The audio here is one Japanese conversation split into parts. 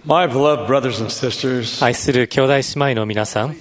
My beloved brothers and sisters, 愛する兄弟姉妹の皆さん、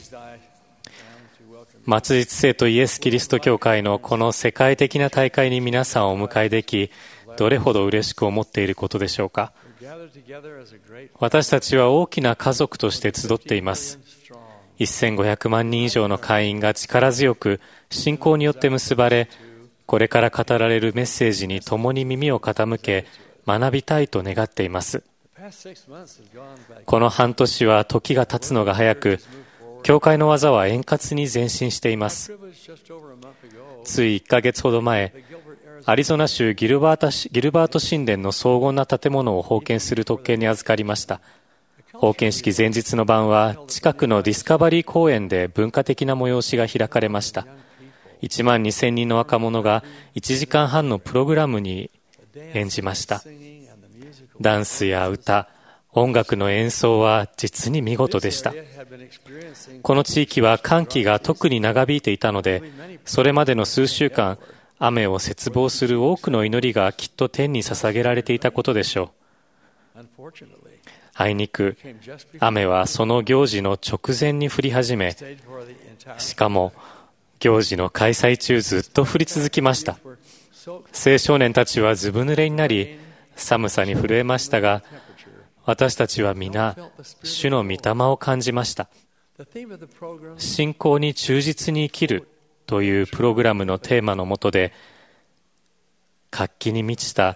末日聖とイエス・キリスト教会のこの世界的な大会に皆さんをお迎えでき、どれほど嬉しく思っていることでしょうか。私たちは大きな家族として集っています。1500万人以上の会員が力強く信仰によって結ばれ、これから語られるメッセージに共に耳を傾け、学びたいと願っています。この半年は時が経つのが早く、教会の技は円滑に前進しています。つい1ヶ月ほど前、アリゾナ州ギルバート神殿の荘厳な建物を奉献する特権に預かりました。奉献式前日の晩は、近くのディスカバリー公園で文化的な催しが開かれました。1万2000人の若者が1時間半のプログラムに演じました。ダンスや歌、音楽の演奏は実に見事でした。この地域は乾季が特に長引いていたので、それまでの数週間、雨を切望する多くの祈りがきっと天に捧げられていたことでしょう。あいにく、雨はその行事の直前に降り始め、しかも行事の開催中ずっと降り続きました。青少年たちはずぶ濡れになり、寒さに震えましたが、私たちは皆、主の御霊を感じました。信仰に忠実に生きるというプログラムのテーマの下で、活気に満ちた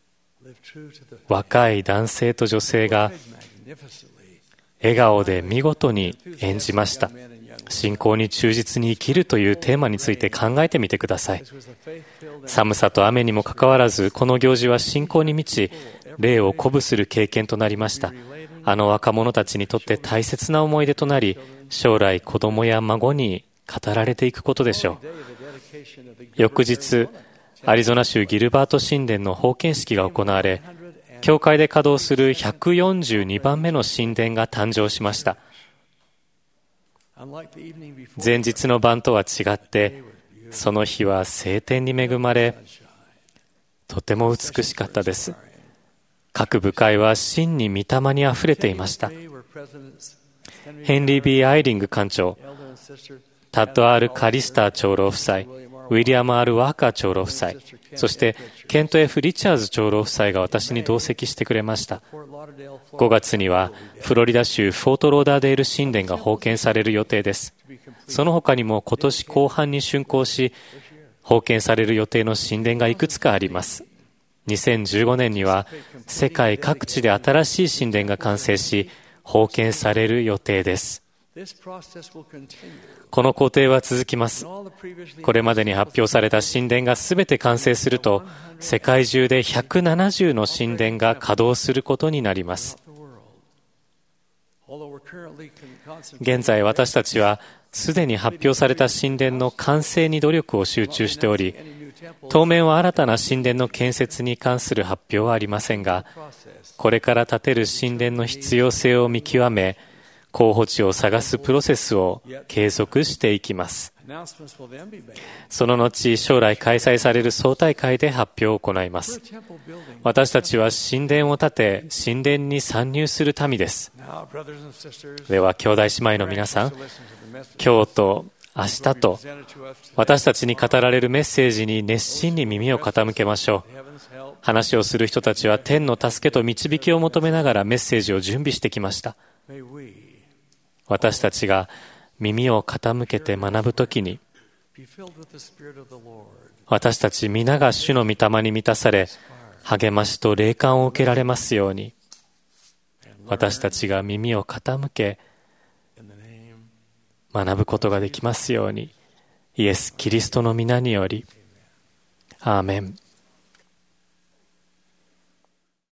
若い男性と女性が笑顔で見事に演じました。信仰に忠実に生きるというテーマについて考えてみてください。寒さと雨にもかかわらず、この行事は信仰に満ち、霊を鼓舞する経験となりました。あの若者たちにとって大切な思い出となり、将来子供や孫に語られていくことでしょう。翌日、アリゾナ州ギルバート神殿の奉献式が行われ、教会で稼働する142番目の神殿が誕生しました。前日の晩とは違って、その日は晴天に恵まれ、とても美しかったです。各部会は真に御霊にあふれていました。ヘンリー・ B ・アイリング館長、タッド・ R ・カリスター長老夫妻、ウィリアム・ R ・ワーカー長老夫妻、そしてケント・ F ・リチャーズ長老夫妻が私に同席してくれました。5月にはフロリダ州フォートローダーデール神殿が奉献される予定です。その他にも今年後半に竣工し、奉献される予定の神殿がいくつかあります。2015年には世界各地で新しい神殿が完成し、奉献される予定です。この工程は続きます。これまでに発表された神殿がすべて完成すると、世界中で170の神殿が稼働することになります。現在私たちはすでに発表された神殿の完成に努力を集中しており、当面は新たな神殿の建設に関する発表はありませんが、これから建てる神殿の必要性を見極め、候補地を探すプロセスを継続していきます。その後、将来開催される総大会で発表を行います。私たちは神殿を建て、神殿に参入する民です。では、兄弟姉妹の皆さん、今日と明日と私たちに語られるメッセージに熱心に耳を傾けましょう。話をする人たちは天の助けと導きを求めながらメッセージを準備してきました。私たちが耳を傾けて学ぶときに、私たち皆が主の御霊に満たされ、励ましと霊感を受けられますように、私たちが耳を傾け、学ぶことができますように、イエス・キリストの皆により、アーメン。